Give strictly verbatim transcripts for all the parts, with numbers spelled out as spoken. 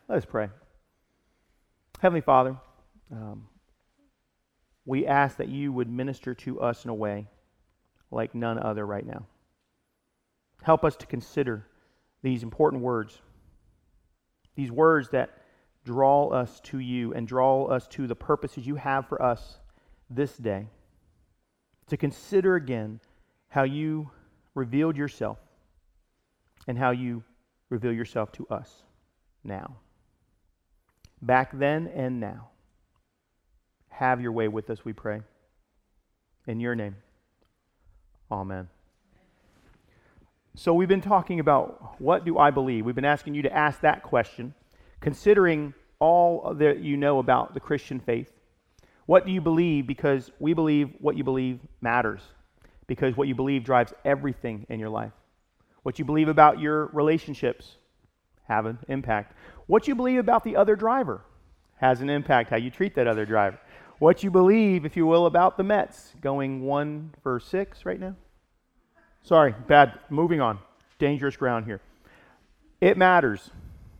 Let us pray. Heavenly Father, um, we ask that you would minister to us in a way like none other right now. Help us to consider these important words, these words that draw us to you and draw us to the purposes you have for us this day. To consider again how you revealed yourself and how you reveal yourself to us now. Back then and now. Have your way with us, we pray. In your name, amen. So we've been talking about what do I believe? We've been asking you to ask that question, considering all that you know about the Christian faith. What do you believe? Because we believe what you believe matters. Because what you believe drives everything in your life. What you believe about your relationships have an impact. What you believe about the other driver has an impact, how you treat that other driver. What you believe, if you will, about the Mets going one for six right now. Sorry, bad. Moving on. Dangerous ground here. It matters.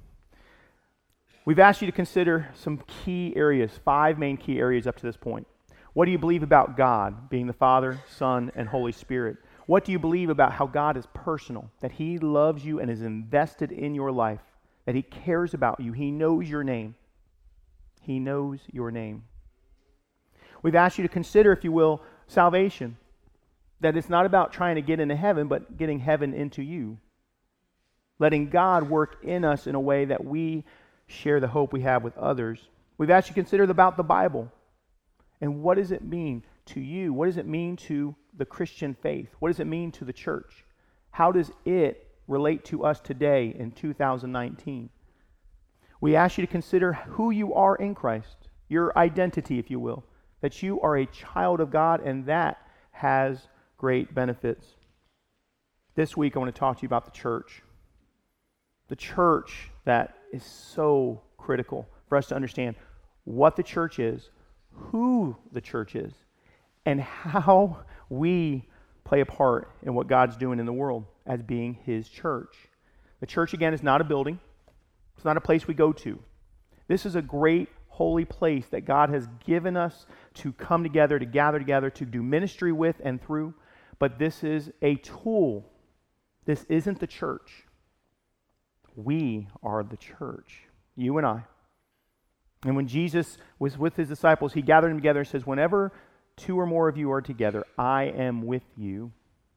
We've asked you to consider some key areas, five main key areas up to this point. What do you believe about God, being the Father, Son, and Holy Spirit? What do you believe about how God is personal, that He loves you and is invested in your life, that He cares about you, He knows your name. He knows your name. We've asked you to consider, if you will, salvation. That it's not about trying to get into heaven, but getting heaven into you. Letting God work in us in a way that we share the hope we have with others. We've asked you to consider about the Bible. And what does it mean to you? What does it mean to the Christian faith? What does it mean to the church? How does it relate to us today in two thousand nineteen? We ask you to consider who you are in Christ. Your identity, if you will. That you are a child of God, and that has great benefits. This week I want to talk to you about the church. The church that is so critical for us to understand what the church is, who the church is, and how we play a part in what God's doing in the world as being His church. The church, again, is not a building. It's not a place we go to. This is a great holy place that God has given us to come together, to gather together, to do ministry with and through. But this is a tool. This isn't the church. We are the church, you and I. And when Jesus was with His disciples, He gathered them together and says, whenever two or more of you are together, I am with you.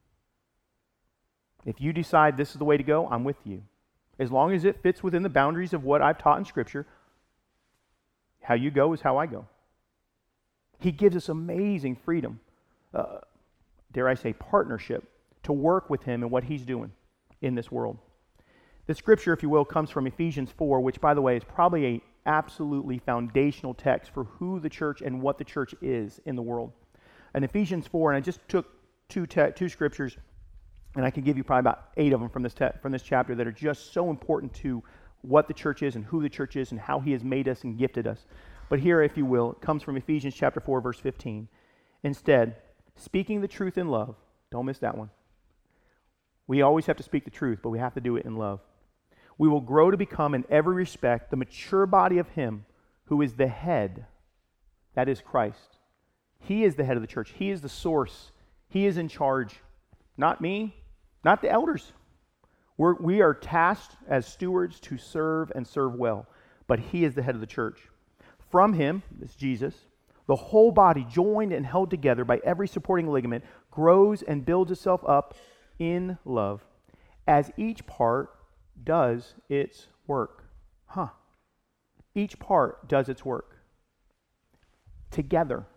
If you decide this is the way to go, I'm with you. As long as it fits within the boundaries of what I've taught in Scripture, how you go is how I go. He gives us amazing freedom, uh, dare I say partnership, to work with Him and what He's doing in this world. The Scripture, if you will, comes from Ephesians four, which, by the way, is probably a absolutely foundational text for who the church and what the church is in the world. In Ephesians four, and I just took two te- two scriptures, and I can give you probably about eight of them from this te- from this chapter that are just so important to what the church is and who the church is and how He has made us and gifted us. But here, if you will, it comes from Ephesians chapter four, verse fifteen. Instead, speaking the truth in love, don't miss that one. We always have to speak the truth, but we have to do it in love. We will grow to become in every respect the mature body of Him who is the head, that is Christ. He is the head of the church. He is the source. He is in charge. Not me, not the elders. We're, we are tasked as stewards to serve and serve well, but He is the head of the church. From Him, this Jesus, the whole body, joined and held together by every supporting ligament, grows and builds itself up in love as each part does its work. Huh. Each part does its work. Together.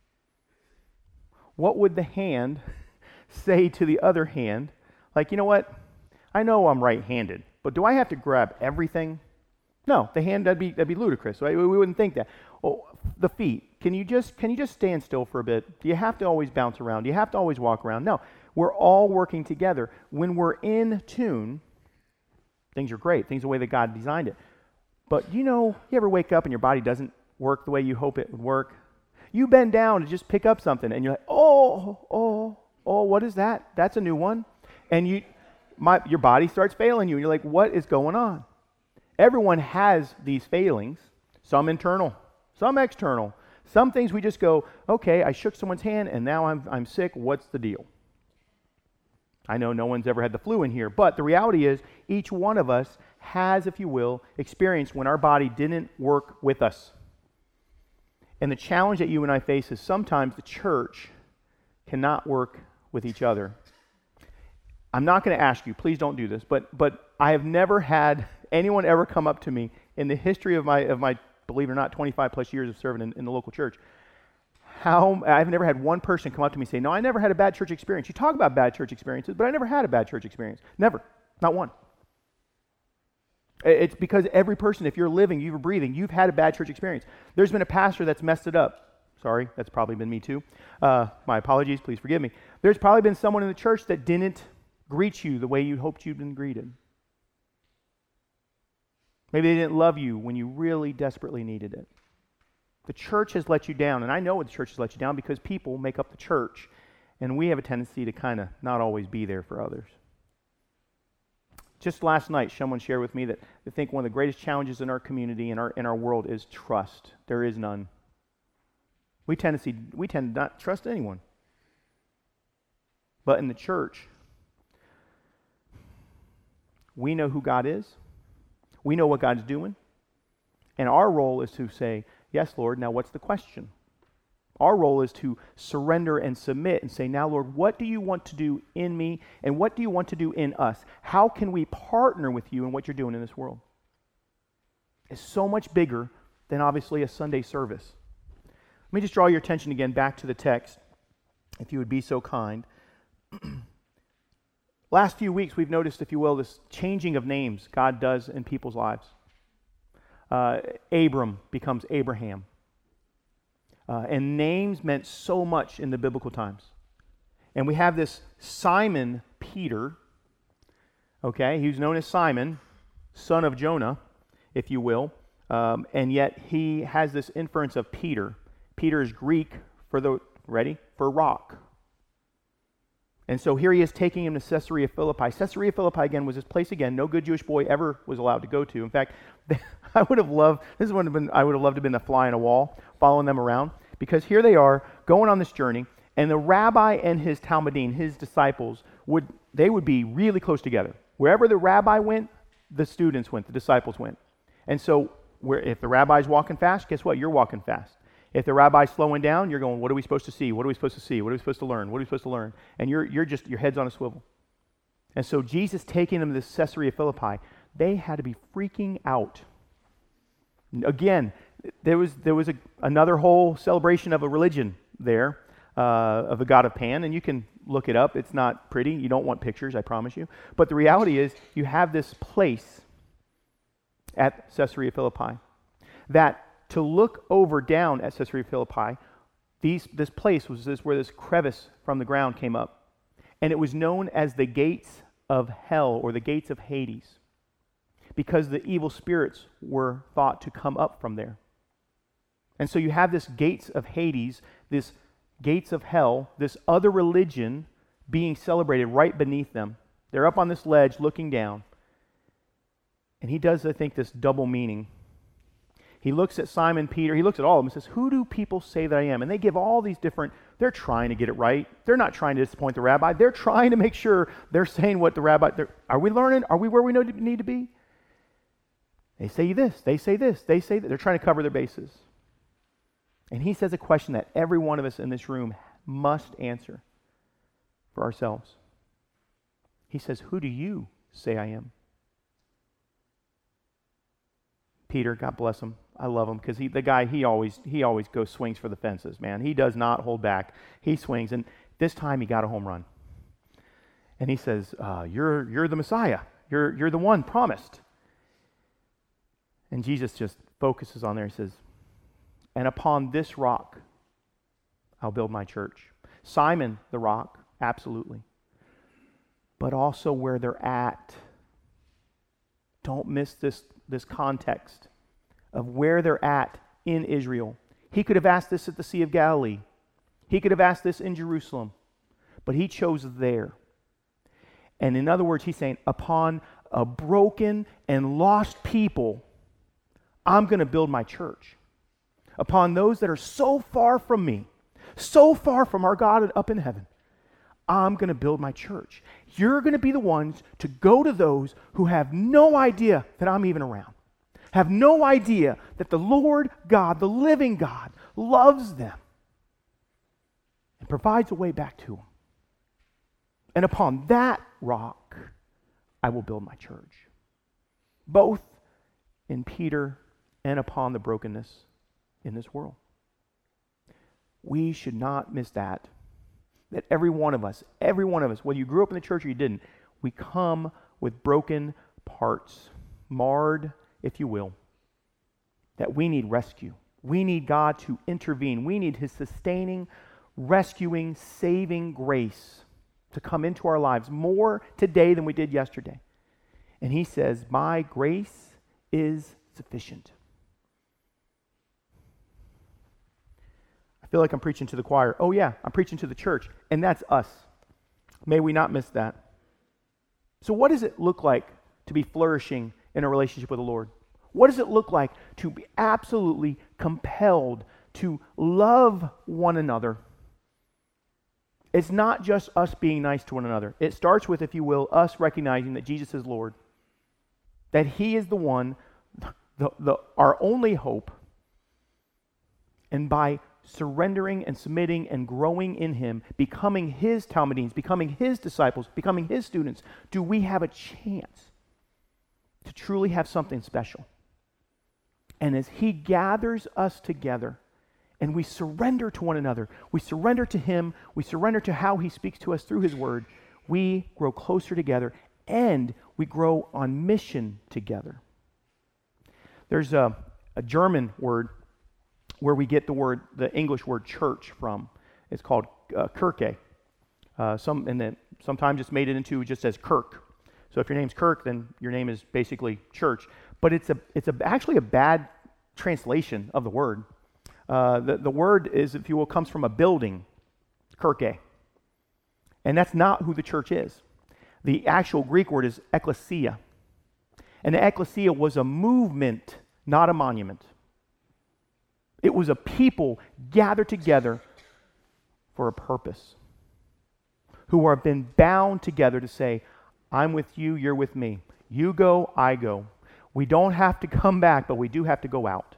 What would the hand say to the other hand? Like, you know what? I know I'm right-handed, but do I have to grab everything? No, the hand, that'd be that'd be ludicrous, right? We, we wouldn't think that. Oh, the feet. Can you just can you just stand still for a bit? Do you have to always bounce around? Do you have to always walk around? No. We're all working together. When we're in tune, things are great. Things are the way that God designed it. But you know, you ever wake up and your body doesn't work the way you hope it would work? You bend down to just pick up something and you're like, oh, oh, oh, what is that? That's a new one. And you, my, your body starts failing you and you're like, what is going on? Everyone has these failings, some internal, some external. Some things we just go, okay, I shook someone's hand and now I'm, I'm sick. What's the deal? I know no one's ever had the flu in here, but the reality is each one of us has, if you will, experienced when our body didn't work with us. And the challenge that you and I face is sometimes the church cannot work with each other. I'm not going to ask you, please don't do this, but but I have never had anyone ever come up to me in the history of my, of my believe it or not, twenty-five plus years of serving in, in the local church. How I've never had one person come up to me and say, no, I never had a bad church experience. You talk about bad church experiences, but I never had a bad church experience. Never. Not one. It's because every person, if you're living, you're breathing, you've had a bad church experience. There's been a pastor that's messed it up. Sorry, that's probably been me too. Uh, my apologies, please forgive me. There's probably been someone in the church that didn't greet you the way you hoped you'd been greeted. Maybe they didn't love you when you really desperately needed it. The church has let you down, and I know the church has let you down because people make up the church, and we have a tendency to kind of not always be there for others. Just last night, someone shared with me that they think one of the greatest challenges in our community and our in our world is trust. There is none. We tend to see, we tend to not trust anyone. But in the church, we know who God is. We know what God's doing. And our role is to say, yes, Lord, now what's the question? Our role is to surrender and submit and say, now, Lord, what do you want to do in me and what do you want to do in us? How can we partner with you in what you're doing in this world? It's so much bigger than obviously a Sunday service. Let me just draw your attention again back to the text, if you would be so kind. Last few weeks, we've noticed, if you will, this changing of names God does in people's lives. Uh, Abram becomes Abraham. Uh, and names meant so much in the biblical times. And we have this Simon Peter, okay, he's known as Simon, son of Jonah, if you will, um, and yet he has this inference of Peter. Peter is Greek for the, ready, for rock. And so here he is taking him to Caesarea Philippi. Caesarea Philippi, again, was this place, again, no good Jewish boy ever was allowed to go to. In fact, I would have loved, this would have been, I would have loved to have been a fly on a wall, following them around, because here they are, going on this journey, and the rabbi and his Talmudim, his disciples, would they would be really close together. Wherever the rabbi went, the students went, the disciples went. And so where, if the rabbi's walking fast, guess what? You're walking fast. If the rabbi's slowing down, you're going, what are we supposed to see? What are we supposed to see? What are we supposed to learn? What are we supposed to learn? And you're you're just, your head's on a swivel. And so Jesus taking them to this Caesarea Philippi, they had to be freaking out. Again, there was there was a, another whole celebration of a religion there, uh, of the god of Pan, and you can look it up. It's not pretty. You don't want pictures, I promise you. But the reality is, you have this place at Caesarea Philippi that to look over down at Caesarea Philippi, these, this place was this where this crevice from the ground came up. And it was known as the gates of hell, or the gates of Hades, because the evil spirits were thought to come up from there. And so you have this gates of Hades, this gates of hell, this other religion being celebrated right beneath them. They're up on this ledge looking down. And he does, I think, this double meaning. He looks at Simon Peter, he looks at all of them and says, who do people say that I am? And they give all these different, they're trying to get it right. They're not trying to disappoint the rabbi. They're trying to make sure they're saying what the rabbi, are we learning? Are we where we need to be? They say this, they say this, they say that. They're trying to cover their bases. And he says a question that every one of us in this room must answer for ourselves. He says, who do you say I am? Peter, God bless him. I love him because he, the guy, he always he always goes swings for the fences, man. He does not hold back. He swings, and this time he got a home run. And he says, uh, "You're you're the Messiah. You're you're the one promised." And Jesus just focuses on there. He says, "And upon this rock, I'll build my church." Simon, the rock, absolutely, but also where they're at. Don't miss this this context of where they're at in Israel. He could have asked this at the Sea of Galilee. He could have asked this in Jerusalem. But he chose there. And in other words, he's saying, upon uh, broken and lost people, I'm going to build my church. Upon those that are so far from me, so far from our God up in heaven, I'm going to build my church. You're going to be the ones to go to those who have no idea that I'm even around, have no idea that the Lord God, the living God, loves them and provides a way back to them. And upon that rock, I will build my church. Both in Peter and upon the brokenness in this world. We should not miss that. That every one of us, every one of us, whether you grew up in the church or you didn't, we come with broken parts, marred, if you will, that we need rescue. We need God to intervene. We need His sustaining, rescuing, saving grace to come into our lives more today than we did yesterday. And He says, my grace is sufficient. I feel like I'm preaching to the choir. Oh yeah, I'm preaching to the church, and that's us. May we not miss that. So what does it look like to be flourishing in a relationship with the Lord? What does it look like to be absolutely compelled to love one another? It's not just us being nice to one another. It starts with, if you will, us recognizing that Jesus is Lord, that He is the one, the, the, our only hope, and by surrendering and submitting and growing in Him, becoming His Talmudians, becoming His disciples, becoming His students, do we have a chance to truly have something special. And as He gathers us together and we surrender to one another, we surrender to Him, we surrender to how He speaks to us through His Word, we grow closer together and we grow on mission together. There's a, a German word where we get the word, the English word church from. It's called uh, Kirche. Uh, some, and then sometimes it's made it into just as Kirk. So if your name's Kirk, then your name is basically church. But it's a it's a, actually a bad translation of the word. Uh, the, the word is, if you will, comes from a building, Kirche. And that's not who the church is. The actual Greek word is ekklesia. And the ekklesia was a movement, not a monument. It was a people gathered together for a purpose, who have been bound together to say, I'm with you, you're with me. You go, I go. We don't have to come back, but we do have to go out.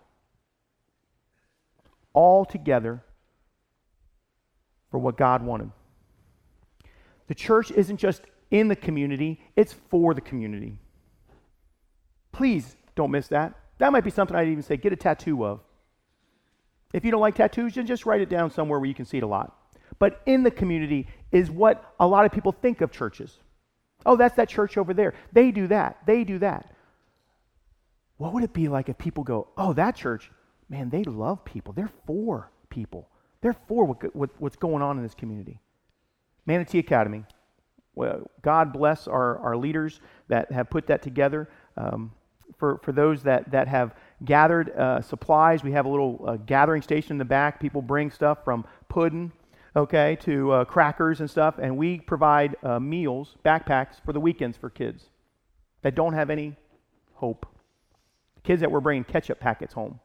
All together for what God wanted. The church isn't just in the community, it's for the community. Please don't miss that. That might be something I'd even say, get a tattoo of. If you don't like tattoos, then just write it down somewhere where you can see it a lot. But in the community is what a lot of people think of churches. Oh, that's that church over there. They do that. They do that. What would it be like if people go, oh, that church, man, they love people. They're for people. They're for what, what, what's going on in this community. Manatee Academy. Well, God bless our, our leaders that have put that together. Um, for, for those that, that have gathered uh, supplies, we have a little uh, gathering station in the back. People bring stuff from pudding, okay, to uh, crackers and stuff, and we provide uh, meals, backpacks for the weekends for kids that don't have any hope. Kids that were bringing ketchup packets home.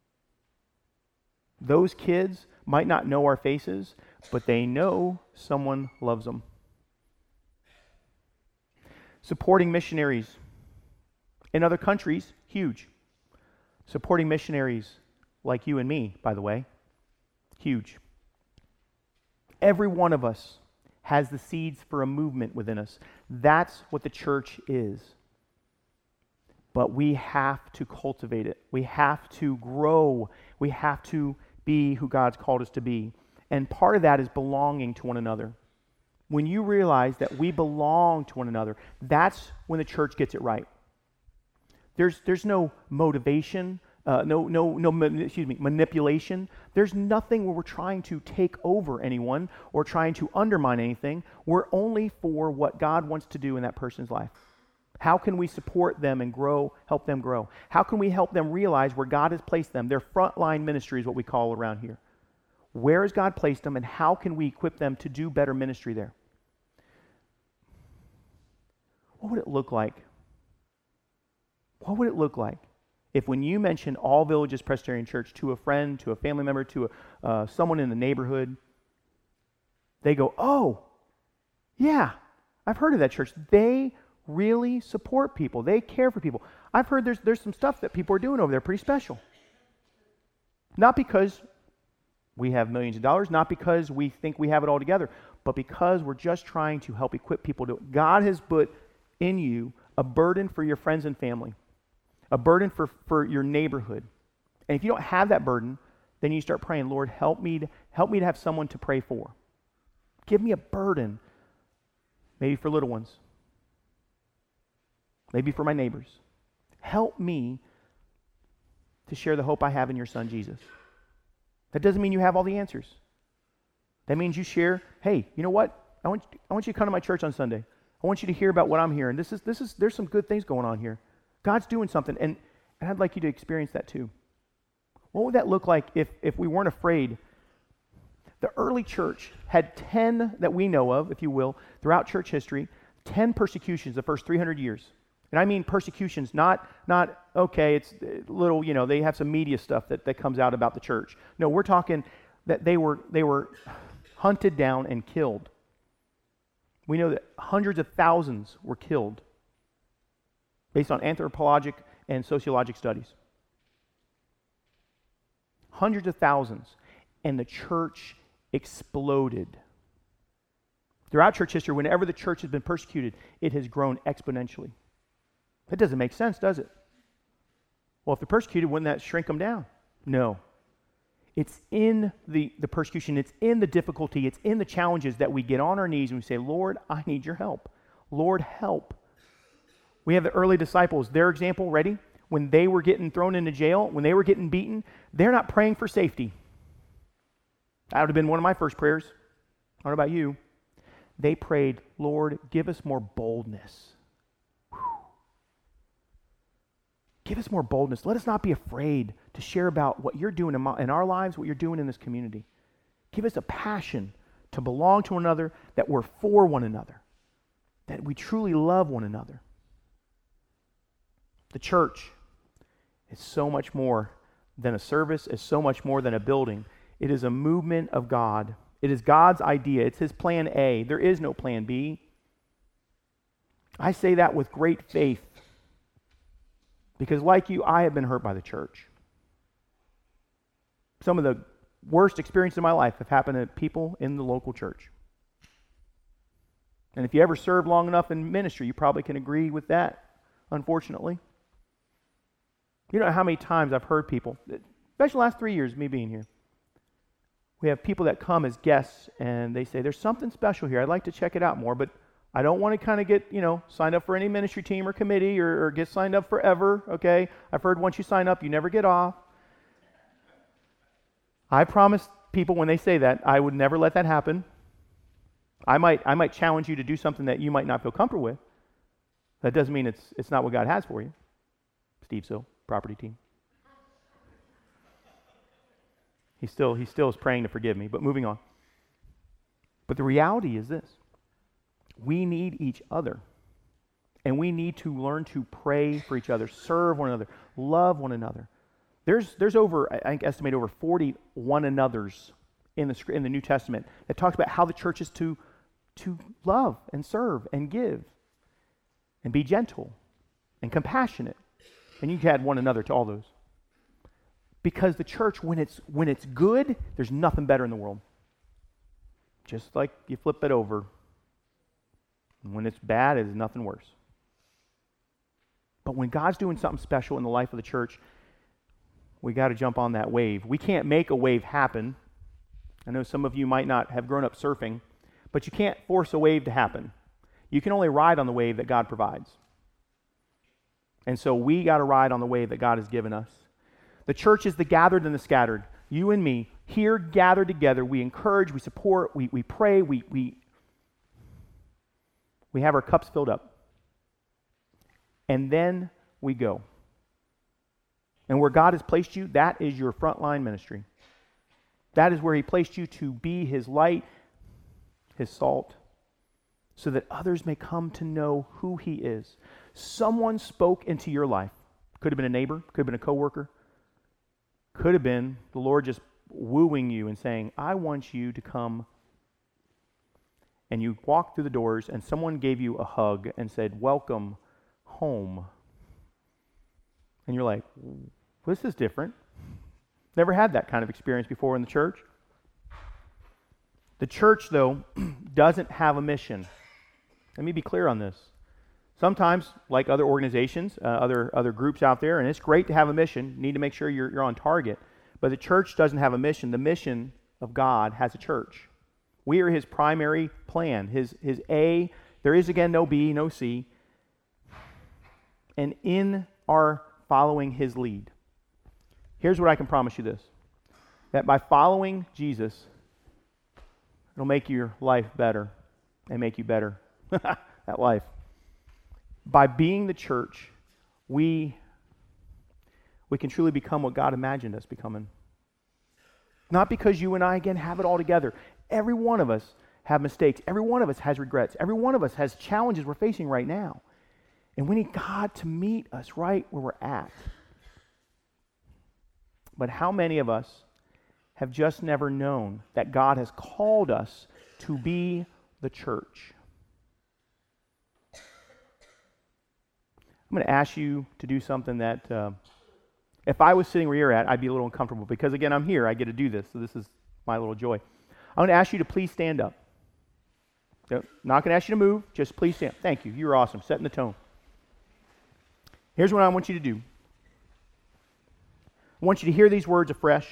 Those kids might not know our faces, but they know someone loves them. Supporting missionaries in other countries, huge. Supporting missionaries like you and me, by the way, huge. Every one of us has the seeds for a movement within us. That's what the church is. But we have to cultivate it. We have to grow. We have to be who God's called us to be. And part of that is belonging to one another. When you realize that we belong to one another, that's when the church gets it right. There's there's no motivation, uh, no no no excuse me manipulation. There's nothing where we're trying to take over anyone or trying to undermine anything. We're only for what God wants to do in that person's life. How can we support them and grow, help them grow? How can we help them realize where God has placed them? Their frontline ministry is what we call around here. Where has God placed them, and how can we equip them to do better ministry there? What would it look like What would it look like if when you mention All Villages Presbyterian Church to a friend, to a family member, to a, uh, someone in the neighborhood, they go, oh, yeah, I've heard of that church. They really support people. They care for people. I've heard there's there's some stuff that people are doing over there pretty special. Not because we have millions of dollars, not because we think we have it all together, but because we're just trying to help equip people to it. God has put in you a burden for your friends and family, a burden for, for your neighborhood. And if you don't have that burden, then you start praying, Lord, help me to, help me to have someone to pray for. Give me a burden, maybe for little ones, maybe for my neighbors. Help me to share the hope I have in your son, Jesus. That doesn't mean you have all the answers. That means you share, hey, you know what? I want, I want you to come to my church on Sunday. I want you to hear about what I'm hearing. This is, this is, there's some good things going on here. God's doing something, and, and I'd like you to experience that too. What would that look like if, if we weren't afraid? The early church had ten, that we know of, if you will, throughout church history, ten persecutions the first three hundred years. And I mean persecutions, not, not okay, it's little, you know, they have some media stuff that, that comes out about the church. No, we're talking that they were they were hunted down and killed. We know that hundreds of thousands were killed based on anthropologic and sociologic studies. Hundreds of thousands. And the church exploded. Throughout church history, whenever the church has been persecuted, it has grown exponentially. That doesn't make sense, does it? Well, if they're persecuted, wouldn't that shrink them down? No. It's in the, the persecution, it's in the difficulty, it's in the challenges that we get on our knees and we say, Lord, I need your help. Lord, help. We have the early disciples, their example, ready? When they were getting thrown into jail, when they were getting beaten, they're not praying for safety. That would have been one of my first prayers. I don't know about you. They prayed, Lord, give us more boldness. Give us more boldness. Let us not be afraid to share about what you're doing in, my, in our lives, what you're doing in this community. Give us a passion to belong to one another, that we're for one another, that we truly love one another. The church is so much more than a service, is so much more than a building. It is a movement of God. It is God's idea. It's his plan A. There is no plan B. I say that with great faith. Because like you, I have been hurt by the church. Some of the worst experiences in my life have happened to people in the local church. And if you ever served long enough in ministry, you probably can agree with that, unfortunately. You know how many times I've heard people, especially the last three years, me being here, we have people that come as guests and they say, there's something special here. I'd like to check it out more, but I don't want to kind of get, you know, signed up for any ministry team or committee or, or get signed up forever, okay? I've heard once you sign up, you never get off. I promise people when they say that, I would never let that happen. I might I might challenge you to do something that you might not feel comfortable with. That doesn't mean it's it's not what God has for you. Steve Sill, property team. He still he still is praying to forgive me, but moving on. But the reality is this. We need each other. And we need to learn to pray for each other, serve one another, love one another. There's there's over, I think, estimate over forty one another's in the in the New Testament that talks about how the church is to, to love and serve and give and be gentle and compassionate. And you can add one another to all those. Because the church, when it's when it's good, there's nothing better in the world. Just like you flip it over. And when it's bad, it is nothing worse. But when God's doing something special in the life of the church, we got to jump on that wave. We can't make a wave happen. I know some of you might not have grown up surfing, but you can't force a wave to happen. You can only ride on the wave that God provides. And so we got to ride on the wave that God has given us. The church is the gathered and the scattered. You and me, here gathered together, we encourage, we support, we, we pray, we, we, we have our cups filled up. And then we go. And where God has placed you, that is your frontline ministry. That is where he placed you to be his light, his salt, so that others may come to know who he is. Someone spoke into your life. Could have been a neighbor, could have been a coworker, could have been the Lord just wooing you and saying, I want you to come. And you walked through the doors and someone gave you a hug and said, welcome home. And you're like, this is different. Never had that kind of experience before in the church. The church, though, doesn't have a mission. Let me be clear on this. Sometimes, like other organizations, uh, other other groups out there, and it's great to have a mission. You need to make sure you're, you're on target. But the church doesn't have a mission. The mission of God has a church. We are his primary plan. His, his A, there is again no B, no C. And in our following his lead, here's what I can promise you this. That by following Jesus, it'll make your life better and make you better at life. By being the church, we, we can truly become what God imagined us becoming. Not because you and I, again, have it all together. Every one of us have mistakes. Every one of us has regrets. Every one of us has challenges we're facing right now. And we need God to meet us right where we're at. But how many of us have just never known that God has called us to be the church? I'm going to ask you to do something that, uh, if I was sitting where you're at, I'd be a little uncomfortable because, again, I'm here. I get to do this, so this is my little joy. I'm going to ask you to please stand up. I'm not going to ask you to move. Just please stand. Thank you. You're awesome. Setting the tone. Here's what I want you to do. I want you to hear these words afresh.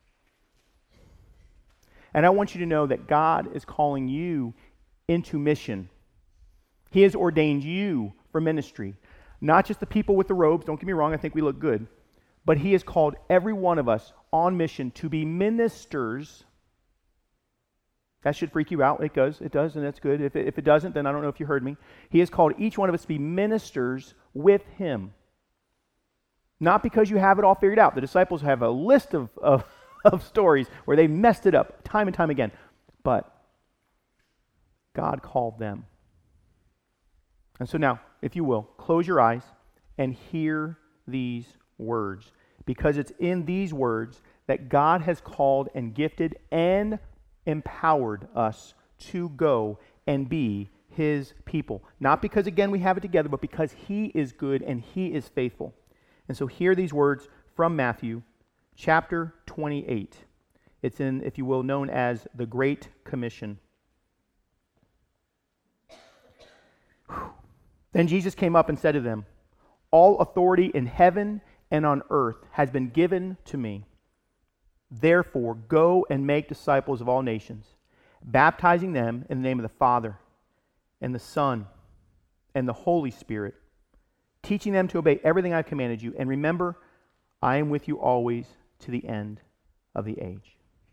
And I want you to know that God is calling you into mission. He has ordained you for ministry. Not just the people with the robes, don't get me wrong, I think we look good. But he has called every one of us on mission to be ministers. That should freak you out. It does, it does, and that's good. If it, if it doesn't, then I don't know if you heard me. He has called each one of us to be ministers with him. Not because you have it all figured out. The disciples have a list of, of, of stories where they messed it up time and time again. But God called them. And so now, if you will, close your eyes and hear these words. Because it's in these words that God has called and gifted and empowered us to go and be his people. Not because, again, we have it together, but because he is good and he is faithful. And so hear these words from Matthew chapter twenty-eight. It's in, if you will, known as the Great Commission. Whew. Then Jesus came up and said to them, all authority in heaven and on earth has been given to me. Therefore, go and make disciples of all nations, baptizing them in the name of the Father and the Son and the Holy Spirit, teaching them to obey everything I've commanded you. And remember, I am with you always to the end of the age.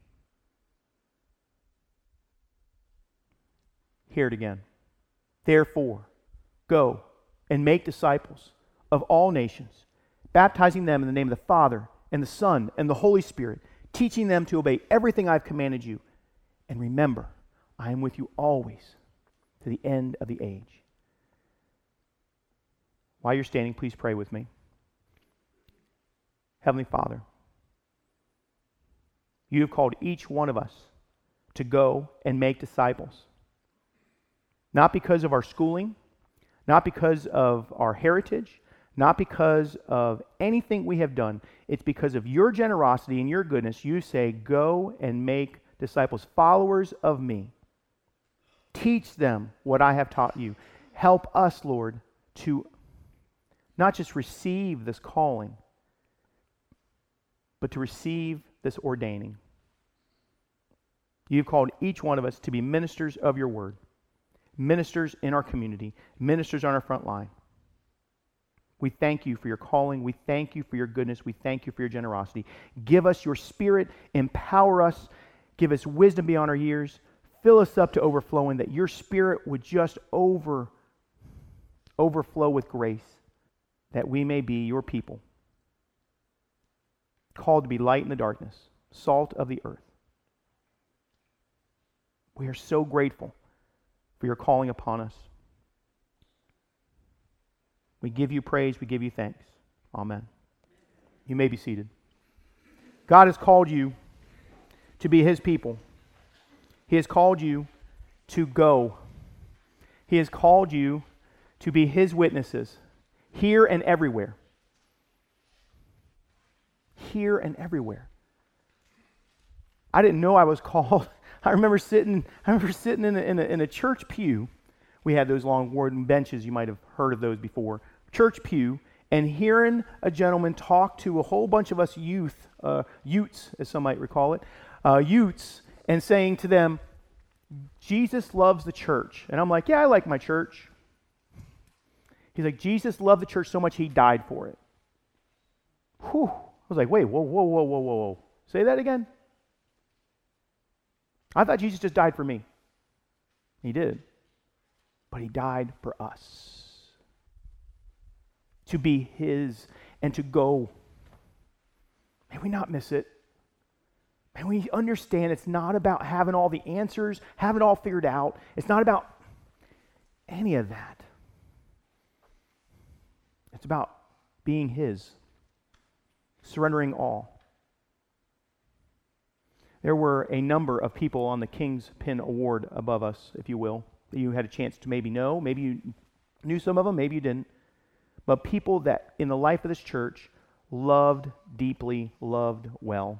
Hear it again. Therefore, go and make disciples of all nations, baptizing them in the name of the Father and the Son and the Holy Spirit, teaching them to obey everything I've commanded you. And remember, I am with you always to the end of the age. While you're standing, please pray with me. Heavenly Father, you have called each one of us to go and make disciples. Not because of our schooling, not because of our heritage, not because of anything we have done. It's because of your generosity and your goodness. You say, go and make disciples, followers of me. Teach them what I have taught you. Help us, Lord, to not just receive this calling, but to receive this ordaining. You've called each one of us to be ministers of your word, ministers in our community, ministers on our front line. We thank you for your calling. We thank you for your goodness. We thank you for your generosity. Give us your spirit. Empower us. Give us wisdom beyond our years. Fill us up to overflowing, that your spirit would just over, overflow with grace, that we may be your people, called to be light in the darkness, salt of the earth. We are so grateful for your calling upon us. We give you praise. We give you thanks. Amen. You may be seated. God has called you to be His people. He has called you to go. He has called you to be His witnesses here and everywhere. Here and everywhere. I didn't know I was called. I remember sitting. I remember sitting in a, in a, in a church pew. We had those long wooden benches. You might have heard of those before. Church pew, and hearing a gentleman talk to a whole bunch of us youth, uh, Utes, as some might recall it, uh, Utes, and saying to them, Jesus loves the church. And I'm like, yeah, I like my church. He's like, Jesus loved the church so much He died for it. Whew. I was like, wait, whoa, whoa, whoa, whoa, whoa, whoa. Say that again? I thought Jesus just died for me. He did. But He died for us. To be His and to go. May we not miss it. May we understand it's not about having all the answers, having it all figured out. It's not about any of that. It's about being His. Surrendering all. There were a number of people on the King's Pin Award above us, if you will, that you had a chance to maybe know. Maybe you knew some of them, maybe you didn't. But people that in the life of this church loved deeply, loved well.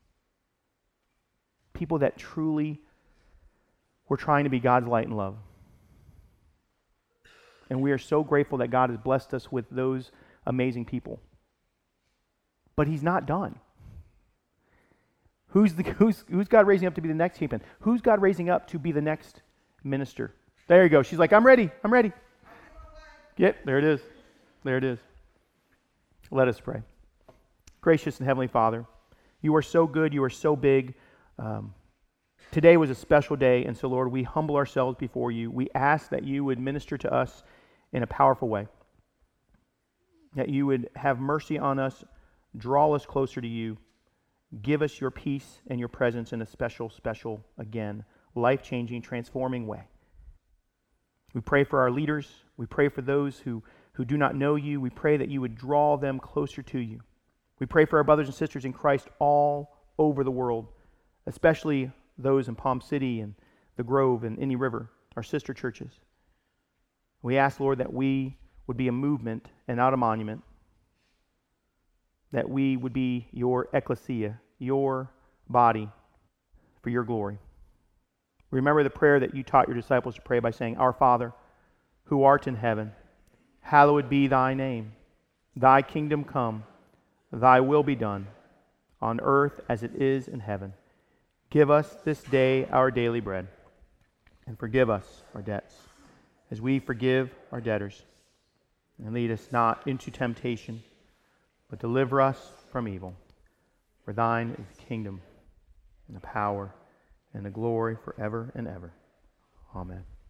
People that truly were trying to be God's light and love. And we are so grateful that God has blessed us with those amazing people. But He's not done. Who's, the, who's, who's God raising up to be the next Kingpin? Who's God raising up to be the next minister? There you go. She's like, I'm ready. I'm ready. Yep, there it is. There it is. Let us pray. Gracious and Heavenly Father, You are so good. You are so big. Um, today was a special day, and so, Lord, we humble ourselves before You. We ask that You would minister to us in a powerful way, that You would have mercy on us, draw us closer to You, give us Your peace and Your presence in a special, special, again, life-changing, transforming way. We pray for our leaders. We pray for those who, who do not know You. We pray that You would draw them closer to You. We pray for our brothers and sisters in Christ all over the world, especially those in Palm City and the Grove and Indian River, our sister churches. We ask, Lord, that we would be a movement and not a monument, that we would be Your ecclesia, Your body, for Your glory. Remember the prayer that You taught Your disciples to pray by saying, Our Father, who art in heaven, hallowed be Thy name. Thy kingdom come, Thy will be done, on earth as it is in heaven. Give us this day our daily bread, and forgive us our debts, as we forgive our debtors. And lead us not into temptation, but deliver us from evil. For Thine is the kingdom, and the power, and the glory forever and ever. Amen.